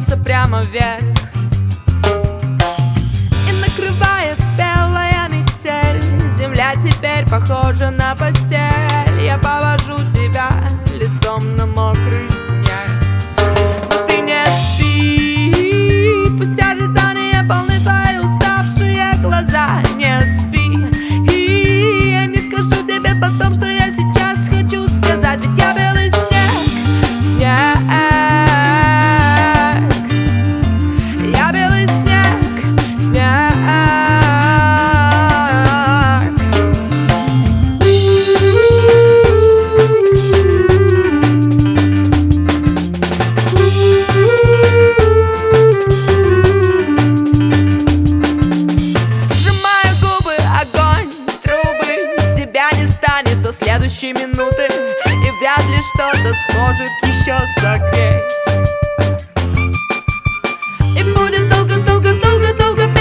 поднимется прямо вверх и накрывает белая метель. Земля теперь похожа на постель. Я повожу тебя лицом на мокрый снег. Но ты не спи, пусть ожидания полны твои уставшие глаза. Не спи, и я не скажу тебе потом, что я сейчас хочу сказать. Ведь я белый снег, снег. Я белый снег, снег. Сжимаю губы, огонь, трубы. Тебя не станет со следующей минуты, и вряд ли что-то сможет еще согреть. И будет долго-долго-долго-долго